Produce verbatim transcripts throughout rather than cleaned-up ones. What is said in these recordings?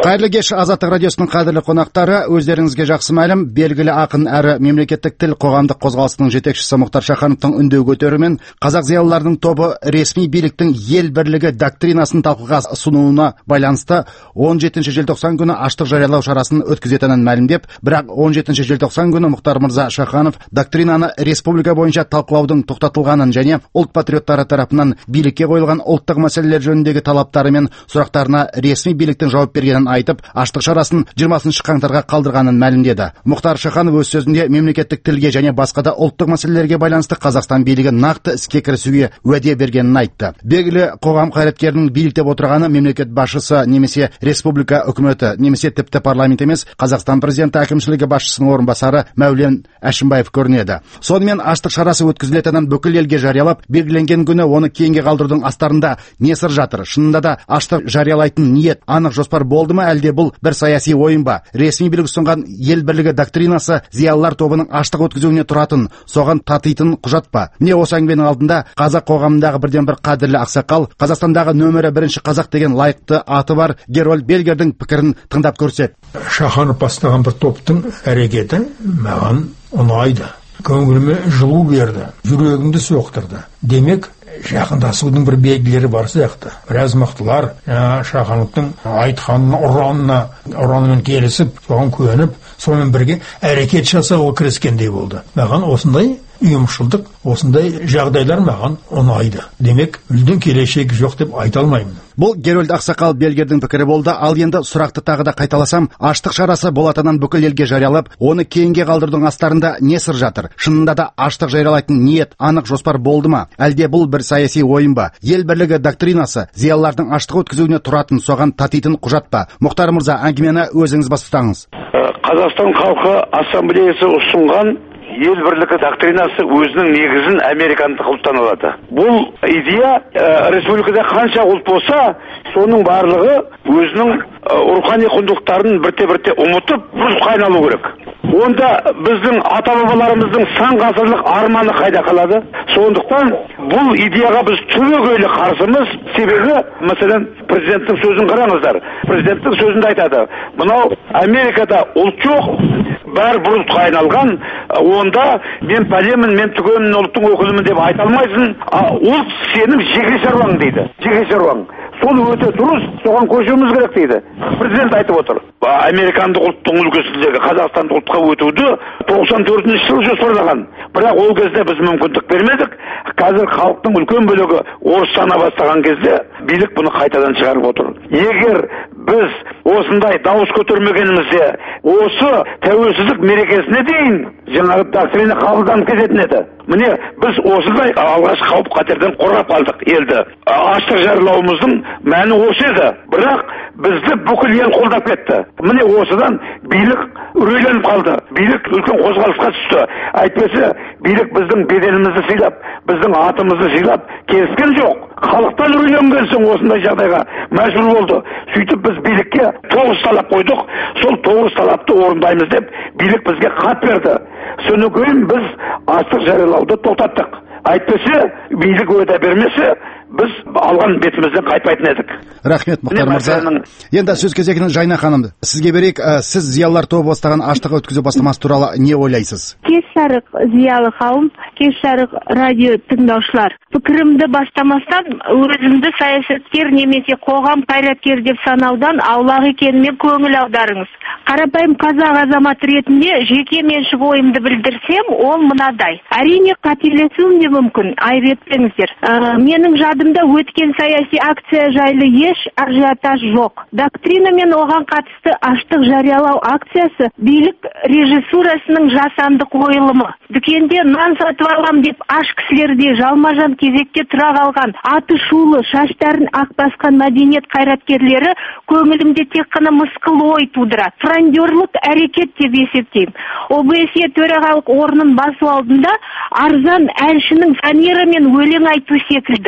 Қайырлы кеш, Азаттық радиосының қадірлі қонақтары, өздеріңізге жақсы мәлім, белгілі ақын әрі мемлекеттік тіл қоғамдық қозғалысының жетекшісі Мұхтар Шахановтың үндеу көтеруімен қазақ зиялыларының тобы ресми биліктің ел бірлігі доктринасын талқыға ұсынуына байланысты он жетінші желтоқсан күні аштық жариялау шарасын өткізетінін мәлімдеп, бірақ он жетінші желтоқсан күні Мұхтар мырза Шаханов доктринаны республика бойынша талқылаудың тоқтатылғанын және ұлт патриоттары тарапынан билікке қойылған ұлттық мәселелер жөніндегі талаптары мен сұрақтарына ресми биліктің жауап бергенін айтып, аштық шарасын жиырмасыншы қаңтарға қалдырғанын мәлімдеді. Мұхтар Шаханов өз сөзінде мемлекеттік тілге және басқа да ұлттық мәселелерге байланысты Қазақстан билігі нақты іске кірісуге уәде бергенін айтты. Белгілі қоғам қайраткерінің биліктеп отырғаны мемлекет басшысы немесе республика үкіметі немесе тіпті парламент емес, Қазақстан президенті әкімшілігі басшысының орынбасары Мәулен Әшімбаев көрінеді. Сонымен аштық шарасы өткізілетінін бүкіл елге жариялап, белгіленген күні оны кейінге қалдырудың астарында не сыр жатыр? Шынында да аштық жариялайтын ниет, анық жоспар болды ма, әлде бұл бір саяси ойын ба? Ресми билік ұсынған ел бірлігі доктринасы зиялылар тобының аштық өткізуіне тұратын, соған татитын құжат па? Міне осы әңгіменің алдында қазақ қоғамындағы бірден бір қадірлі ақсақал, Қазақстандағы нөмірі бірінші қазақ деген лайықты аты бар Герольд Бельгердің пікірін тыңдап көрсек. Шаханов бастаған бір топтың әрекеті маған ұнайды. Көңіліме жылу берді, жүрегімді соқтырды. Демек, жақындасудың бір белгілері бар сияқты. Біраз мықтылар Шахановтың айтқанына, ұранына, ұранымен келісіп, соған көніп, сонымен бірге әрекет жасауға кіріскендей болды. Маған осындай ұйымшылдық, осындай жағдайлар маған ұнайды. Демек, мүлдем келешегі жоқ деп айта алмаймын. Бұл Герольд ақсақал Бельгердің пікірі болды. Ал енді сұрақты тағы да қайталасам, аштық шарасы болатынын бүкіл елге жариялап, оны кейінге қалдырудың астарында не сыр жатыр? Шынында да аштық жариялайтын ниет, анық жоспар болды ма? Әлде бұл бір саяси ойын ба? Ел бірлігі доктринасы зиялылардың аштық өткізуіне тұратын, соған татитын құжат па? Мұхтар мырза, әңгімені өзіңіз бастаңыз. Қазақстан халқы ассамблеясы ұсынған ел бірлігі доктринасы өзінің негізін американдық ұлттан алады. Бұл идея республикада қанша ұлт болса, соның барлығы өзінің рухани құндылықтарын бірте-бірте ұмытып, бұзып айналу керек. Онда біздің ата-бабаларымыздың сан ғасырлық арманы қайда қалады? Сондықтан бұл идеяға біз түбегейлі қарсымыз. Себебі, мәселен, президенттің сөзін қараңыздар. Президенттің сөзінде айтады, мынау Америкада ұлт жоқ, бәрі бір ұлтқа айналған, онда мен пәлемін, мен түгенмін, ұлттың өкілімін деп айта алмайсың. Ұлт сенің жеке шаруаң дейді. Жеке шаруаң. Сол өте дұрыс, соған көшуіміз керек дейді. Президент айтып отыр. Американдық ұлттың үлгісіндегі Қазақстандық ұлтқа өтуді тоқсан төртінші жылы жоспарлаған. Бірақ ол кезде біз мүмкіндік бермедік. Қазір халықтың үлкен бөлігі орыстана бастаған кезде билік бұны қайтадан шығарып отыр. Егер біз осындай дауыс көтермегенімізде, осы тәуелсіздік мерекесіне дейін жаңағы доктрина қабылданып кететін еді. Міне біз осындай алғаш қауіп қатерден қорғап қалдық елді. Аштық жариялауымыздың мәні осы еді. Бірақ бізді бүкіл ел қолдап кетті. Міне осыдан билік үрейленіп қалды. Билік үлкен қозғалысқа түсті. Әйтпесе билік біздің беделімізді сыйлап, біздің атымызды сыйлап келіскен жоқ. Халықтан үрейленген соң осындай жағдайға мәжбүр болды. Сөйтіп біз билікке тоғыз талап қойдық. Сол тоғыз талапты орындаймыз деп билік бізге хат берді. Содан кейін біз аштық жариялауды тоқтаттық. Әйтпесе билік уәде бермесе, біз алған бетімізден қайтпайтын едік. Рахмет, Мұхтар мырза. Енді сөз кезегін Жайна ханым, сізге берейік. Сіз зиялылар тобы бастаған аштық өткізу бастамасы туралы не ойлайсыз? Кеш жарық зиялы қауым, кеш жарық радио тыңдаушылар. Пікірімді бастамастан өзімді саясаткер немесе қоғам қайраткер деп санаудан аулақ екеніме көңіл аударыңыз. Қарапайым қазақ азамат ретінде жеке меншік ойымды білдірсем, ол мынадай. Әрине қателесуім де мүмкін, айып етпеңіздер. Менің жадымда өткен саяси акция жайлы еш ажиотаж жоқ. Доктрина мен оған қатысты аштық жариялау акциясы билік режиссурасының жасанды қойылымы. Дүкенде нан сатып алам деп аш кісілерде жалма-жан кезекке тұра қалған аты шулы, шаштарын ақ басқан мәдениет қайраткерлері көңілімде тек қана мысқыл ой тудырады. Франдерлік әрекет деп есептеймін. О Б С төрағалық орнын басу алдында арзан әншінің фанера мен өлең айту секілді. Бұл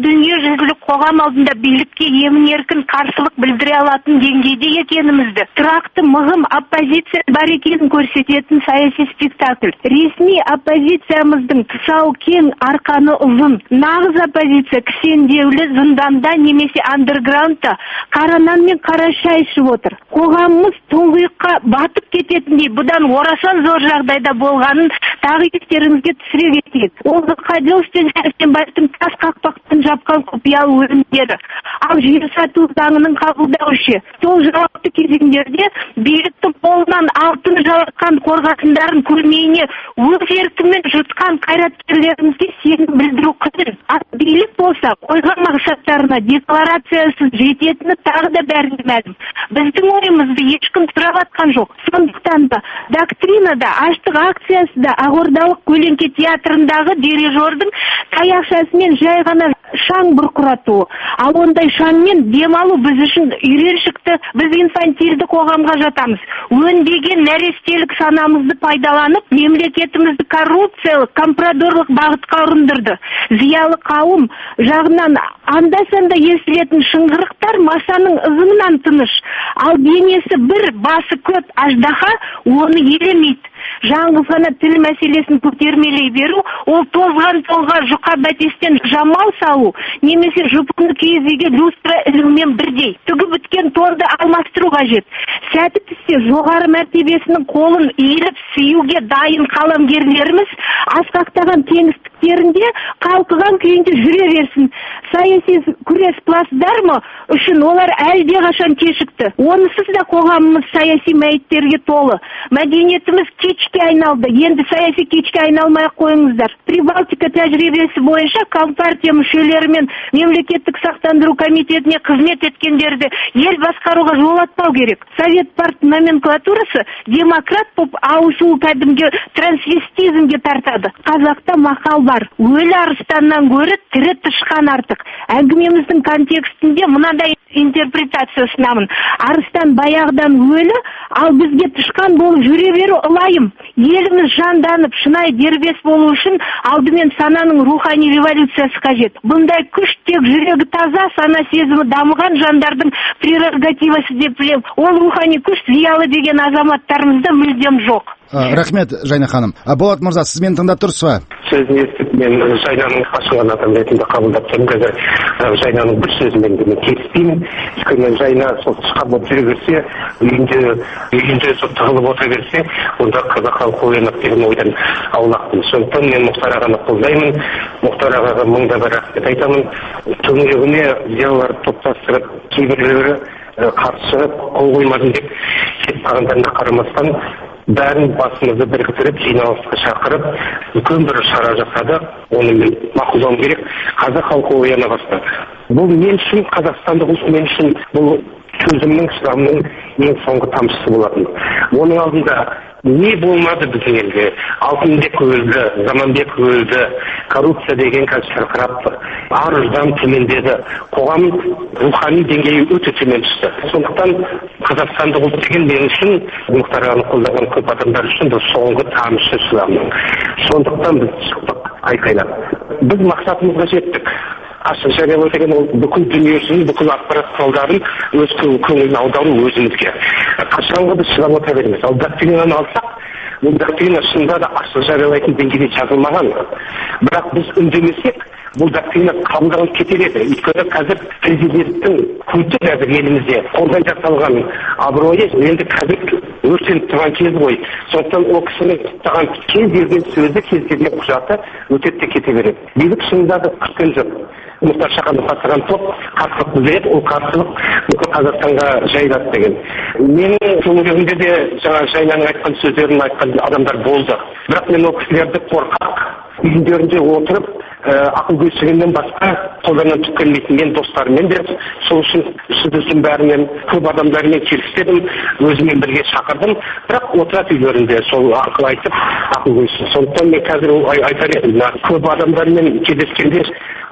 дүниежүзілік қоғам алдында билікке емін-еркін қарсылық білдіре алатын деңгейде екенімізді, тұрақты мығым оппозиция бар екенін көрсететін саяси спектакль. Ресми оппозициямыздың тұсауы кең, арқаны ұзын. Нағыз оппозиция кісендеулі зынданда немесе андерграундта қара нан мен қара шай ішіп отыр. Қоғамымыз тұңғиыққа батып кететіндей бұдан орасан зор жағдайда болғанын тағы естеріңізге түсіре кетейік. Ол Қадилов пен Сәрсенбаевтың тас қақпақтан жапқан құпиялы өлімдері. Ал жер сату заңының қабылдаушы. Сол жауапты кезеңдерде биліктің қолынан алтын жалатқан қорғасындарын көрмейіне өз еркімен жұтқан қайраткерлерімізге сенім білдіру қиын. Ал билік болса қойған мақсаттарына декларациясыз жететіні тағы да бәріне мәлім. Біздің ойымызды ешкім сұрап атқан жоқ. Сондықтан да доктринада, аштық акциясы да Ақордалық көлеңке театрындағы дирижердің таяқшасымен жай ғана шаң бұрқыратуы. Ал ондай шаңмен демалу біз үшін үйреншікті, біз инфантильді қоғамға жатамыз. Өнбеген нәрестелік санамызды пайдаланып, мемлекетімізді коррупциялық, компрадорлық бағытқа ұрындырды. Зиялы қауым жағынан анда-санда естілетін шыңғырықтар масаның ызыңынан тыныш. Ал денесі бір, басы көп аждаһа оны елемейді. Жаңғыз ғана тіл мәселесін көтермелей беру, ол тозған толға жұқа бәтестен жамау салу, немесе жұпыны киіз үйге люстра ілумен бірдей. Түгі біткен торды алмастыру қажет. Сәті түссе жоғары мәртебесінің қолын иіліп сүюге дайын қаламгерлеріміз асқақтаған кеңістіктерінде қалқыған күйінде жүре берсін. Саяси күрес плацдармы үшін олар әлде қашан кешікті. Онысыз да қоғамымыз саяси мәйіттерге толы. Мәдениетіміз кешке айналды. Енді саяси кешке айналмай қойыңыздар. Прибалтика тәжірибесі бойынша компартия мүшелері мен мемлекеттік сақтандыру комитетіне қызмет еткендерді ел басқаруға жолатпау керек. Совет парт номенклатурасы демократ боп ауысуы кәдімгі трансвестизмге тартады. Қазақта мақал бар. Өлі арыстаннан гөрі тірі тышқан артық. Әңгімеміздің контекстінде мынадай интерпретация ұсынамын. Арыстан баяғыдан өлі, ал бізге тышқан болып жүре беру ылайым. Еліміз жанданып, шынай дербес болу үшін алдымен сананың рухани революциясы қажет. Бұндай күш тек жүрегі таза, сана сезімі дамыған жандардың прерогативасы деп білем. Ол рухани күш зиялы деген азаматтарымызда мүлдем жоқ. Рахмет, Жайна ханым. Болат мырза, сіз мені тыңдап тұрсыз ба? Сөзін естіп, мен Жайнаның ашылған адам ретінде қабылдап тұрмын. Қазір Жайнаның бір сөзімен де мен келіспеймін. Өйткені Жайна сол тышқан болып жүре берсе, үйінде үйінде сол тығылып отыра берсе, онда қазақ халқы оянады деген ойдан аулақпын. Сондықтан мен Мұхтар ағаны қолдаймын. Мұхтар ағаға мың да бір рахмет айтамын. Төңірегіне зиялыларды топтастырып, кейбіреулері қарсы шығып, қол қоймадым деп кетіп қалғандарына қарамастан бәрін басымызды біріктіріп, жиналысқа шақырып, үлкен бір шара жасады. Оны мен мақұлдауым керек. Қазақ халқы ояна бастады. Бұл мен үшін, қазақстандық ұлт мен үшін бұл төзімнің, шыдамның ең соңғы тамшысы болатын. Оның алдында не болмады біздің елге? Алтынбек өлді, Заманбек өлді, коррупция деген қазір шырқырап тұр. Ар-ұждан төмендеді. Қоғам рухани деңгейі өте төмен түсті. Сондықтан қазақстандық ұлт деген мен үшін, Мұхтар ағаны қолдаған көп адамдар үшін бұл соңғы тамшы шыдамның. Сондықтан біз шықтық айқайлап. Біз мақсатымызға жеттік. Ашық жариялау деген ол бүкіл дүниесінің, бүкіл ақпарат құралдарын өз көңілін аудару өзімізге. Қашанғы біз шыдап отыра береміз. Ал доктринаны алсақ, бұл доктрина шынында да ашық жариялайтын деңгейде жазылмаған. Бірақ біз үндемесек, бұл доктрина қабылданып кетер еді. Өйткені қазір президенттің культі қазір елімізде қолдан жасалған абыройы енді қазір өртеніп тұрған кез ғой. Сондықтан ол кісінің құптаған кез келген сөзі, кез келген құжаты өтеп те кете береді. Билік шынында да күткен жоқ. Мұхтар Шаханов бастаған топ қарсылық білдіреді, ол қарсылық бүкіл Қазақстанға жайылады деген. Менің көңілімде де жаңа Жайнаның айтқан сөздерін айтқан адамдар болды. Бірақ мен ол кісілерді қорқақ үйіндерінде отырып, ақыл көсігеннен басқа қолдарынан түк келмейтін мен достарыммен де сол үшін сіздің бәрімен көп адамдармен келіспедім, өзімен бірге шақырдым. Бірақ отырады үйлерінде сол ақыл айтып, ақыл көсін. Сондықтан мен қазір айтар едім, көп адамдармен кездескенде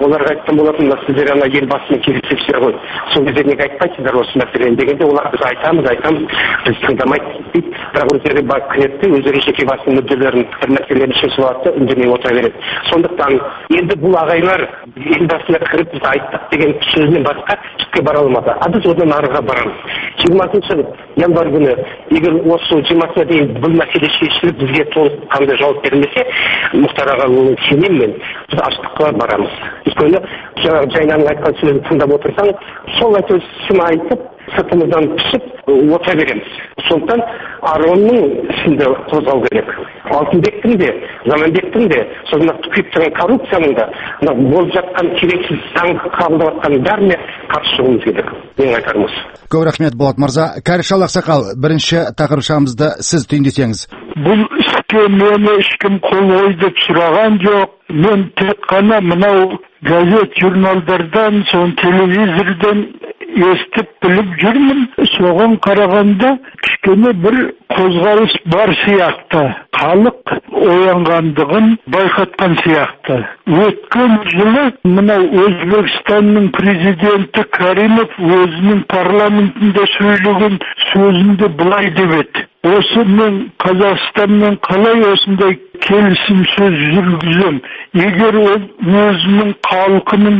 оларға айтқан болатын, сіздер ана елбасымен келісесіздер ғой, сол кезде неге айтпайсыздар осы мәселені дегенде, олар біз айтамыз, айтамыз, біз тыңдамайды дейді. Бірақ өздері бар кіретті, өздері жеке басының мүдделерін, бір мәселені шешіп алады, үндемей отыра береді. Сондықтан енді бұл ағайлар елбасына кіріп біз айттық деген сөзінен басқа түкке бара алмады. А біз одан арыға барамыз. жиырмасыншы январь күні егер осы жиырмасына дейін бұл мәселе шешіліп бізге толыққанды жауап бермесе, Мұхтар аға сенемін мен, біз аштыққа барамыз. Өйткені жаңағы Жайнаның айтқан сөзін тыңдап отырсаң, сол айтып айтып, сыртымыздан пішіп отыра береміз. Сондықтан Аронның ісінде қозғау керек. Алтынбектің де, Заманбектің де, сосын түкеп тұрған коррупцияның да, болып жатқан керексіз заң қабылдап жатқан бәріне қарсы шығуымыз керек. Менің айтарымыз. Көп рахмет, Болат мырза. Кәрішал ақсақал, бірінші тақырыбымызды сіз түйіндесеңіз. Бұл іске мені ешкім қол қой деп сұраған жоқ. Мен тек қана мынау газет журналдардан, сон телевизордан естіп біліп жүрмін. Соған қарағанда кішкене бір қозғалыс бар сияқты. Халық оянғандығын байқатқан сияқты. Өткен жылы мынау Өзбекстанның президенті Каримов өзінің парламентінде сөйлеген сөзінде былай деп еді. Осы мен Қазақстанмен қалай осындай келісім сөз жүргізем? Егер ол өзінің халқының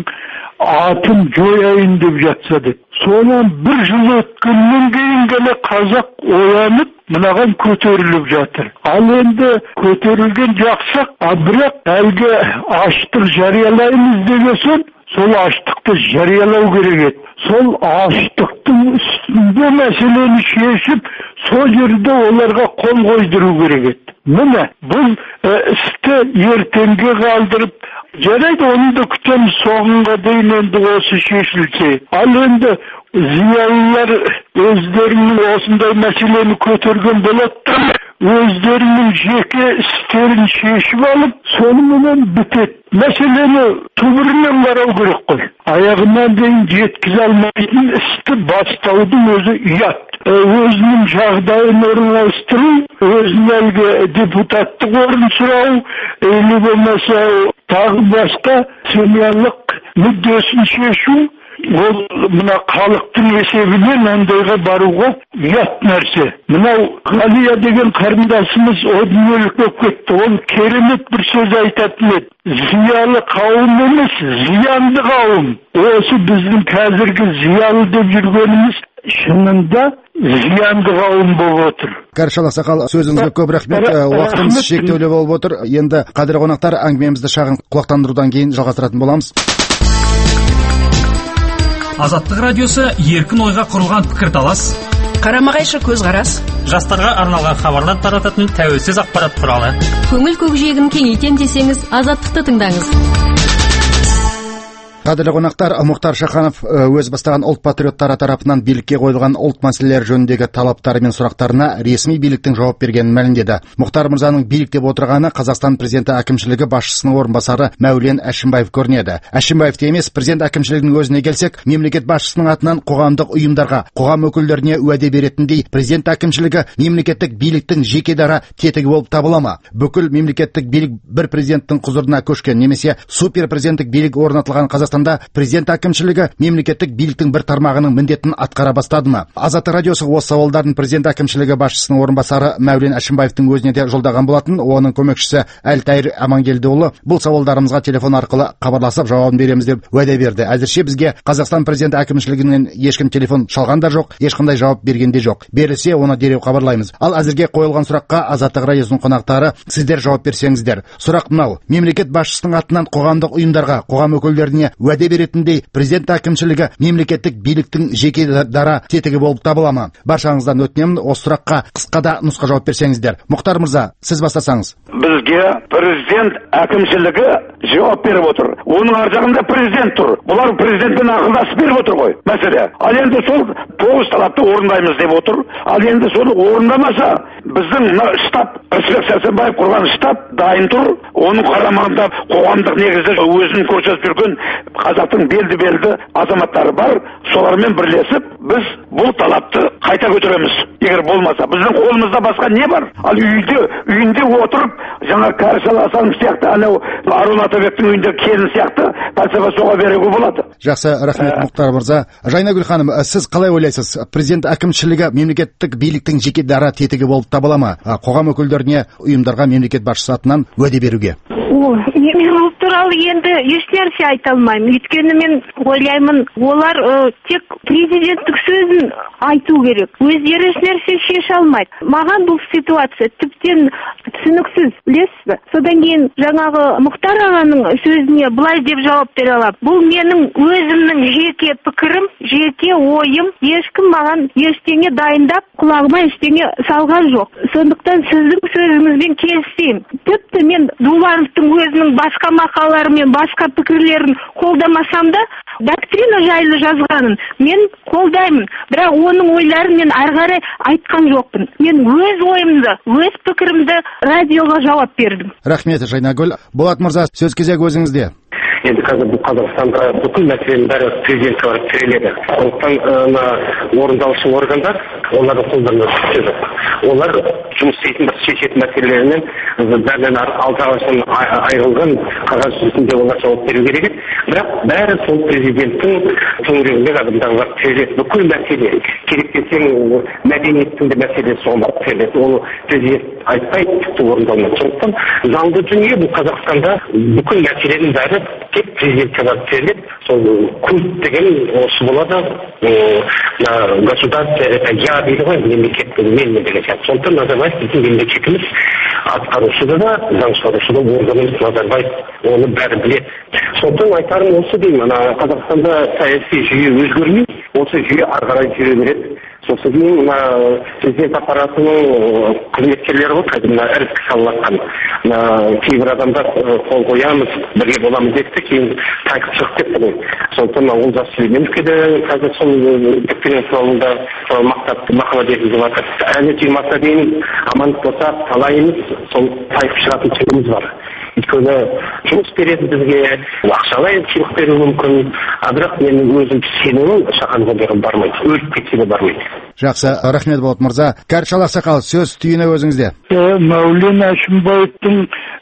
атын жояйын деп жатса деп. Сонан бір жыл өткеннен кейін ғана қазақ оянып, мынаған көтеріліп жатыр. Ал енді көтерілген жақсақ, а бірақ әлгі аштық жариялаймыз деген сол аштықты жариялау керек еді. Сол аштықтың үстінде мәселені шешіп, сол жерде оларға қол қойдыру керек еді. Міне, бұл істі ертеңге қалдырып, жарайды, оны да күтеміз соңына дейін енді осы шешілсе. Ал енді зиялылар өздерінің осындай мәселені көтерген болады, өздерінің жеке істерін шешіп алып, сонымен бітеді. Мәселені түбірінен қарау керек қой. Аяғынан дейін жеткізе алмайтын істі бастаудың өзі ұят. Өзінің жағдайын орналастыру, өзінің әлгі депутаттық орын сұрау, или болмаса тағы басқа семьялық мүддесін шешу, ол мына халықтың есебінен ондайға баруға ұят нәрсе. Мынау Ғалия деген қарындасымыз о дүниелік болып кетті. Ол керемет бір сөз айтатын еді. Зиялы қауым емес, зиянды қауым. Осы біздің қазіргі зиялы деп жүргеніміз шынында зиянды қауым болып отыр. Кәрішал ақсақал, сөзіңізге көп рахмет. Уақытымыз шектеулі болып отыр. Енді қадірлі қонақтар, әңгімемізді шағын құлақтандырудан кейін жалғастыратын боламыз. Азаттық радиосы еркін ойға құрылған пікірталас, қарама-қайшы көзқарас, жастарға арналған хабарлар тарататын тәуелсіз ақпарат құралы. Көңіл көкжиегін кеңейтем десеңіз, Азаттықты тыңдаңыз. Қадірлі қонақтар, Мұхтар Шаханов өз бастаған ұлт патриоттары тарапынан билікке қойылған ұлт мәселелері жөніндегі талаптары мен сұрақтарына ресми биліктің жауап бергенін мәлімдеді. Мұхтар мырзаның билік деп отырғаны Қазақстан президенті әкімшілігі басшысының орынбасары Мәулен Әшімбаев көрінеді. Әшімбаев те емес, президент әкімшілігінің өзіне келсек, мемлекет басшысының атынан қоғамдық ұйымдарға, қоғам өкілдеріне уәде беретіндей, президент әкімшілігі мемлекеттік биліктің жеке дара тетігі болып табыла ма? Бүкіл мемлекеттік билік бір президенттің құзырына көшкен, немесе супер президенттік билік орнатылған Қазақстан президент әкімшілігі мемлекеттік биліктің бір тармағының міндетін атқара бастады ма? Азаттық радиосы осы сауалдарын президент әкімшілігі басшысының орынбасары Мәулен Әшімбаевтың өзіне де жолдаған болатын. Оның көмекшісі Әлтайыр Амангелдіұлы бұл сауалдарымызға телефон арқылы хабарласып жауабын береміз деп уәде берді. Әзірше бізге Қазақстан президенті әкімшілігінен ешкім телефон шалған да жоқ, ешқандай жауап берген де жоқ. Берілсе, оны дереу хабарлаймыз. Ал әзірге қойылған сұраққа Азаттық радиосының қонақтары сіздер жауап берсеңіздер. Сұрақ мынау: мемлекет басшысының атынан қоғамдық ұйымдарға, қоғам өкілдеріне уәде беретіндей, президент әкімшілігі мемлекеттік биліктің жеке дара тетігі болып табыла ма? Баршаңыздан өтінемін, осы сұраққа қысқада нұсқа жауап берсеңіздер. Мұхтар мырза, сіз бастасаңыз. Бізге президент әкімшілігі жауап беріп отыр. Оның ар жағында президент тұр. Бұлар президентпен ақылдасып беріп отыр ғой. Мәселе. Ал енді сол тоғыз талапты орындаймыз деп отыр. Ал енді соны орындамаса, біздің штаб, Рысбек Сәрсенбаев құрған штаб дайын тұр. Оның қарамағында қоғамдық негізде өзін көрсетіп жүрген қазақтың белді-белді азаматтары бар. Солармен бірлесіп біз бұл талапты қайта көтереміз. Егер болмаса, біздің қолымызда басқа не бар? Ал үйде, үйінде отырып, жаңа кәріс аласаным сияқты, анау Арун Атабектің үйінде келін сияқты пәлсапа соға беруге болады. Жақсы, рахмет Мұхтар мырза. Жайнагүл ханым, сіз қалай ойлайсыз? Президент әкімшілігі мемлекеттік биліктің жеке дара тетігі болып табыла ма? Қоғам өкілдеріне, ұйымдарға мемлекет басшысы атынан уәде беруге? О, мен бұл туралы енді ешнәрсе айта алмаймын. Өйткені мен ойлаймын, олар ә, тек президенттік сөзін айту керек. Өздері ешнәрсе шеше алмайды. Маған бұл ситуация тіптен түсініксіз, білесіз бе? Содан кейін жаңағы Мұхтар ағаның сөзіне былай деп жауап бере аламын. Бұл менің өзімнің жеке пікірім, жеке ойым. Ешкім маған ештеңе дайындап, құлағыма ештеңе салған жоқ. Сондықтан сіздің сөзіңізбен келісемін. Тіпті мен Дулановтың өзінің басқа мақалалары мен басқа пікірлерін қолдамасам да, доктрина жайлы жазғанын мен қолдаймын. Бірақ оның ойларын мен ары қарай айтқан жоқпын. Мен өз ойымды, өз пікірімді радиоға жауап бердім. Рахмет, Жайнагүл. Болат мырза, сөз кезегі өзіңізде. Енді қазір бұл Қазақстанда бүкіл мәселенің бәрі президентке барып тіреледі. Сондықтан орындаушы органдар олардың қолдарында күші жоқ. Олар жұмыс істейтін бір шешетін мәселелерінен бәрінен алдағашын айырылған қағаз жүзінде олар жауап беру керек еді. Бірақ бәрі сол президенттің төңірегінде адамдар барып тіреледі. Бүкіл мәселе керек десең мәдениеттің де мәселесі соған барып тіреледі. Ол президент айтпай тіпті орындалмайды. Сондықтан заңды дүние бұл Қазақстанда бүкіл мәселенің бәрі тек президентке барып тіреледі. Сол культ деген осы болады. Государство это я дейді ғой, мемлекет мен деген сияқты. Сондықтан Назарбаев біздің мемлекетіміз, атқарушыда да, заң шығарушыда органымыз Назарбаев оны бәрі біледі. Сондықтан айтарым осы деймін, ана Қазақстанда саяси жүйе өзгермей, осы жүйе ары қарай жүре береді. Сосын кейін президент аппаратының қызметкерлері ғой, қазір мына іріткі салыватқан. Кейбір адамдар қол қоямыз, бірге боламыз депті, кейін тайқып шығып кетті ғой. Сондықтан Олжас Сүлейменовке де қазір сол доктрина туралында мақтап махаббат етіп жатыр. Әлі жиырмасына дейін амандық болса, талайымыз сол тайқып шығатын түріміз бар. Өйткені жұмыс береді бізге, ақшалай сыйлық беруі мүмкін, бірақ менің өзім сенімім шақанға беріп бармайды, өліп кетсе де бармайды. Жақсы, рахмет Болат мырза. Кәршал Ақсақал, сөз түйіні өзіңізде. Мәулен Әшімбаевтың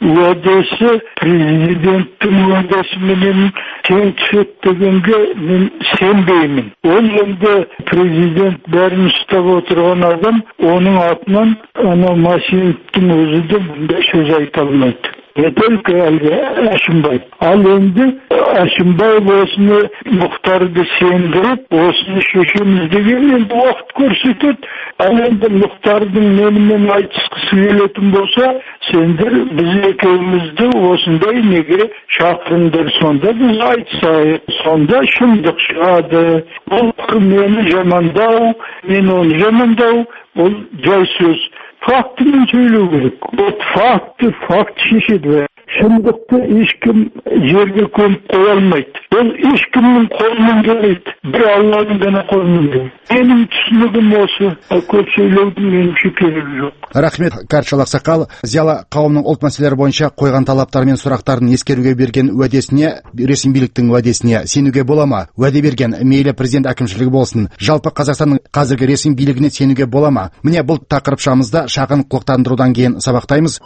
уәдесі президенттің уәдесіменен тең түседі дегенге мен сенбеймін. Ол енді президент бәрін ұстап отырған адам, оның атынан ана Масиевтің өзі де бұндай сөз айта алмайды. Не только Әшімбаев. Ал енді Әшімбаев осыны Мұхтарды сендіріп, осыны шешеміз деген енді уақыт көрсетеді. Ал енді Мұхтардың менімен айтысқысы келетін болса, сендер біз екеумізді осындай неге шақырыңдар, сонда біз айтысайық. Сонда шындық шығады. Ол мені жамандау, мен оны жамандау, ол жай сөз. Фактымен сөйлеу керек. Вот факты, факт шешеді. Шындықты ешкім жерге көміп қоя алмайды. Ол ешкімнің қолынан келмейді. Бір Алланың ғана қолынан келеді. Менің түсінігім осы. Көп сөйлеудің меніңше керегі жоқ. Рахмет, Кәршал Ақсақал. Зиялы қауымның ұлт мәселелері бойынша қойған талаптары мен сұрақтарын ескеруге берген уәдесіне, ресми биліктің уәдесіне сенуге бола ма? Уәде берген мейлі президент әкімшілігі болсын, жалпы Қазақстанның қазіргі ресми билігіне сенуге бола ма? Міне бұл тақырыпшамызда шағын құлақтандырудан кейін сабақтаймыз.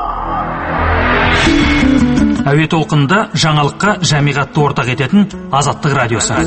Әуе толқынында жаңалыққа жамиғатты ортақ ететін Азаттық радиосы.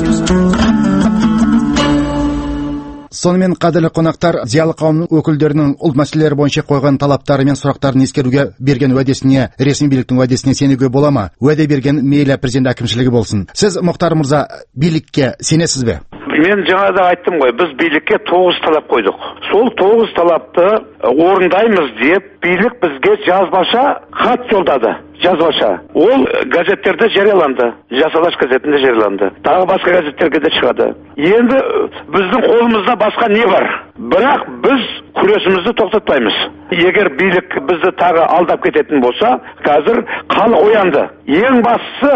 Сонымен қадірлі қонақтар, зиялы қауымның өкілдерінің ұлт мәселелері бойынша қойған талаптары мен сұрақтарын ескеруге берген уәдесіне, ресми биліктің уәдесіне сенуге бола ма? Уәде берген мейлі президент әкімшілігі болсын. Сіз, Мұхтар мырза, билікке сенесіз бе? Мен жаңада айттым ғой, біз билікке тоғыз талап қойдық. Сол тоғыз талапты орындаймыз деп, билік бізге жазбаша хат жолдады. Жазбаша. Ол газеттерде жарияланды. Жасалаш газетінде жарияланды. Тағы басқа газеттерге де шығады. Енді біздің қолымызда басқа не бар? Бірақ біз күресімізді тоқтатпаймыз. Егер билік бізді тағы алдап кететін болса, қазір халық оянды. Ең бастысы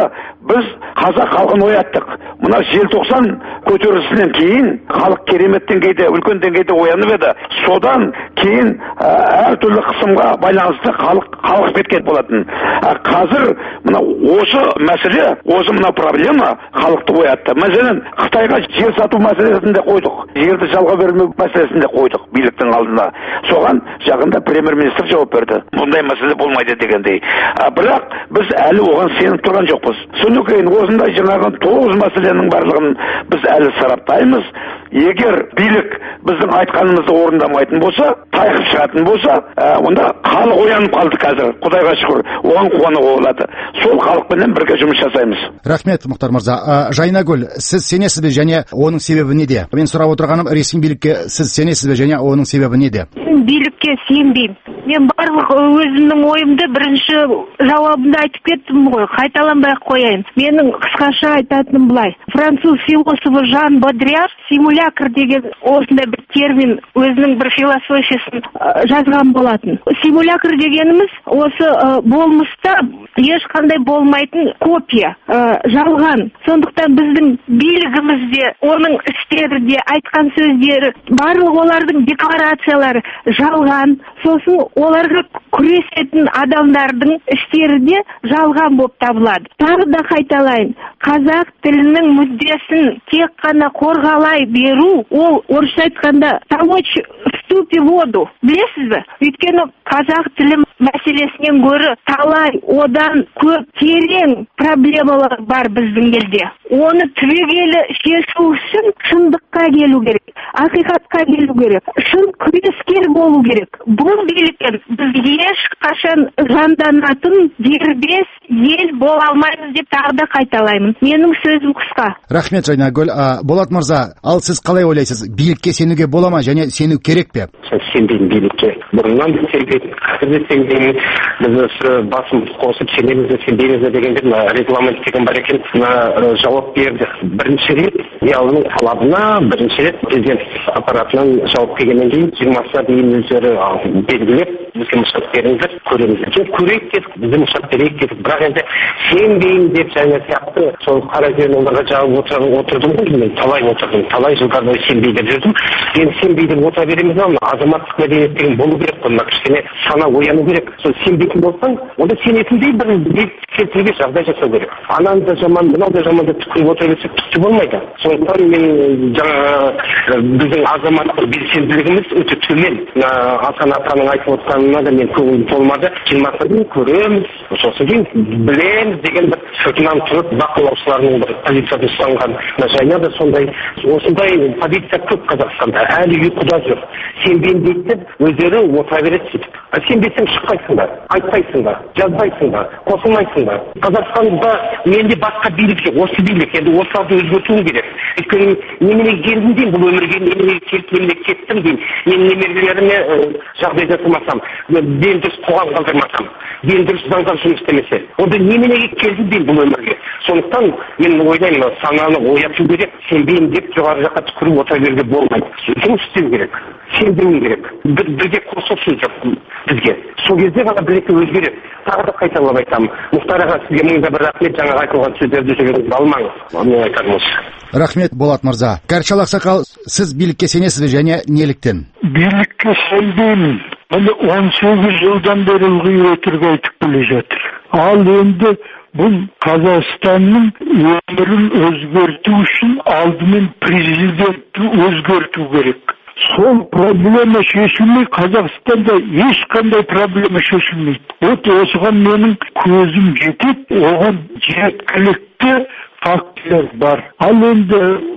біз қазақ халқын ояттық. Мына желтоқсан көтерілісінен кейін халық керемет деңгейде, үлкен деңгейде оянып еді. Содан кейін әртүрлі қысымға байланысты халық халық кеткен болатын. Қазір мына осы мәселе, осы мына проблема халықты оятты. Мәселен, Қытайға жер сату мәселесінде қойдық, жерді жалға бермеу мәселесінде қойдық биліктің алдына. Соған жақында премьер-министр жауап берді. Бұндай мәселе болмайды дегендей. Бірақ біз әлі оған сеніп тұрған жоқпыз. Содан кейін осындай жаңағы тоғыз мәселенің барлығын біз әлі сараптаймыз. Егер билік біздің айтқанымызды орындамайтын болса, тайқып шығатын болса, онда халық оянып қалды қазір. Құдайға шүкір, оған қуануға болады. Сол халықпенен бірге жұмыс жасаймыз. Рахмет, Мұхтар мырза. Жайнагүл, сіз сенесіз бе және оның себебі неде? Мен сұрап отырғаным, ресми билікке сіз сенесіз бе және оның себебі неде? Билікке сенбеймін. Мен барлық өзімнің ойымды бірінші жауабында айтып кеттім ғой, қайталанбай қояйын. Менің қысқаша айтатыным былай. Француз философы Жан Бодрияр симулякр деген осындай бір термин өзінің бір философиясын жазған болатын. Симулякр дегеніміз осы болмыста ешқандай болмайтын копия, жалған. Сондықтан біздің билігімізде, оның істері де, айтқан сөздері, барлық олардың декларациялары жалған. Сосын оларға күресетін адамдардың істері де жалған болып табылады. Тағы да қайталайын, қазақ тілінің мүддесін тек қана қорғалай беру, ол орысша айтқанда помочь вступить в воду. Білесіз бе? Өйткені қазақ тілі мәселесінен гөрі талай одан көп терең проблемалар бар біздің елде. Оны түбегейлі шешу үшін шындыққа келу керек, ақиқатқа келу керек, шын күрескер болу керек. Бұл биліктен біз ешқашан жанданатын дербес ел бола алмаймыз деп тағы да қайталаймын. Менің сөзім қысқа. Рахмет, Жайнагүл. Болат мырза, ал сіз қалай ойлайсыз? Билікке сенуге бола ма және сену керек пе? Сенбеймін билікке. Бұрыннан да сенбеймін, қазір де сенбеймін. Біз басымыз қосып сенеміз де сенбейміз дегенде регламент деген бар екен, жауап берді. Бірінші рет зиялының талабына бірінші рет президент аппаратынан жауап келгеннен кейін жиырмасына дейін өздері белгілеп бізге мұшат беріңіздер, көреміздер. Көрейік дедік, бізде мұшат берейік дедік. Бірақ енді сенбеймін деп жаңа сияқты сол қара жерін оларға жауып отырдым ғой, мен талай отырдым, талай жылдар бойы сенбей деп жүрдім. Енді сенбей деп отыра береміз ау, азаматтық мәдениет деген болу керек қой, мына кішкене сана ояну керек. Сол сенбейтін болсаң, онда сенетіндей бір келтіруге жағдай жасау керек. Ананы да жаман, мынау да жаман деп түкіріп отыра берсек түкті болмайды. Сондықтан мен жаңа біздің азаматтық белсенділігіміз өте төмен. Асан атаның айтып отқанына да мен көңілім толмады. жиырмасына дейін көреміз, сосын кейін білеміз деген бір сыртынан тұрып бақылаушылардың бір позициясын ұстанған. Жайна да сондай, осындай позиция көп Қазақстанда. Әлі ұйқыда жүр. Сенбеймін дейді, өздері отыра береді сөйтіп. Сенбесең шықпайсыңдар, айтпайсыңдар, жазбайсыңдар, қосылмайсыңдар. Қазақстанда менде басқа билік жоқ, осы билік, енді осыларды өзгертуім керек. Өйткені неменеге келдім деймін, бұл өмірге неменеге келіп неменеге кеттім деймін. Мен немерелеріме жағдай жасамасам, мен дұрыс қоғам қалдырмасам, мен дұрыс заңдар жұмыс істемесе, онда неменеге келдім деймін бұл өмірге. Сондықтан мен ойлаймын, сананы ояту керек, сенбеймін деп жоғары жаққа түкіріп отыра беруге болмайды. Жұмыс істеу керек, сенбеу керек. Бірге қосылсын жоқ бізге. Сол кезде ғана білекті өзгереді. Тағы да қайталап айтамын. Мұхтар аға, сізге мыңда бір рахмет, жаңа айтылған сөздерді жүрегіңізді алмаңыз. Мен айтарым осы. Рахмет, Болат мырза. Кәршал ақсақал, сіз билікке сенесіз бе және неліктен? Билікке сенбеймін. Міне он сегіз жылдан бері ылғи өтірік айтып келе жатыр. Ал енді бұл Қазақстанның өмірін өзгерту үшін алдымен президентті өзгерту керек. Сол проблема шешілмей, Қазақстанда ешқандай проблема шешілмейді. Вот осыған менің көзім жетеді, оған жеткілікті фактілер бар. Ал енді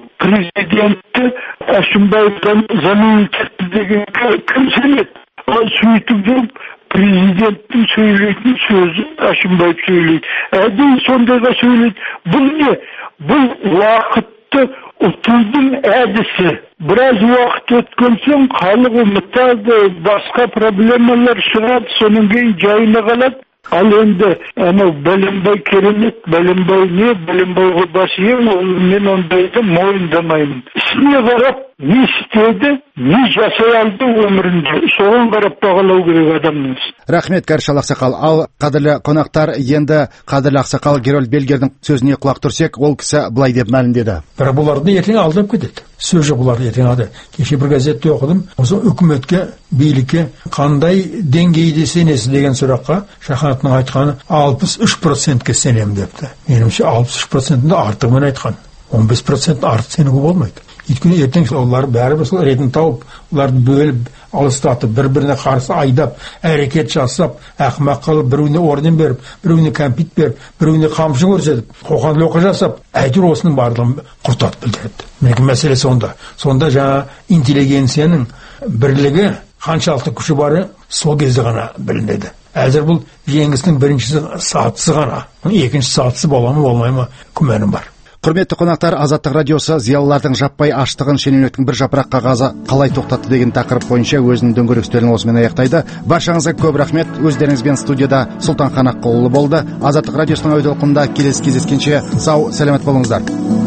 президентті Әшімбаевтан заман кетті деген кім сенеді? Ал сөйтіп жүріп, президенттің сөйлейтін сөзі Әшімбаев сөйлейді. Әдейі сондайға сөйлейді. Бұл не? Бұл уақытты ұтудың әдісі. Біраз уақыт өткен соң халық ұмытады, басқа проблемалар шығады, соның кейін жайына қалады. Ал енді анау Бәленбай керемет, Бәленбай не, Бәленбайға бас ием, мен ондайды мойындамаймын. Ісіне қарап, не істеді, не жасай алды өмірінде, соған қарап бағалау керек адамның. Рахмет, Кәршал ақсақал. Ал қадірлі қонақтар, енді қадірлі ақсақал Герольд Бельгердің сөзіне құлақ түрсек, ол кісі былай деп мәлімдеді. Бірақ бұларды ертең алдап кетеді. Сөз жоқ, бұларды ертең алды. Кеше бір газетте оқыдым, осы үкіметке, билікке қандай деңгейде сенесіз деген сұраққа Шахановтың айтқаны алпыс үш процентке сенемін депті. Меніңше алпыс үш процентінде артығымен айтқан. он бес процент артық сенуге болмайды. Өйткені ертең олар бәрібір сол ретін тауып, оларды бөліп, алыстатып, бір-біріне қарсы айдап, әрекет жасап, ақымақ қылып, біреуіне орден беріп, біреуіне кәмпит беріп, біреуіне қамшы көрсетіп, қоқан-лоқы жасап, әйтеуір осының барлығын құртат білдіреді. Менің мәселе сонда. Сонда жаңа интеллигенцияның бірлігі, қаншалықты күші бары сол кезде ғана білінеді. Әзір бұл жеңістің біріншісі сатысы ғана. Екінші сатысы бола ма, болмай ма, күмәнім бар. Құрметті қонақтар, Азаттық радиосы зиялылардың жаппай аштығын шенеуніктің бір жапырақ қағазы қалай тоқтатты деген тақырып бойынша өзінің дөңгелек үстелін осымен аяқтайды. Баршаңызға көп рахмет. Өздеріңізбен студияда Сұлтан Қанаққұлы болды. Азаттық радиосының әуе толқынында келесі кездескенше сау, сәлемет болыңыздар.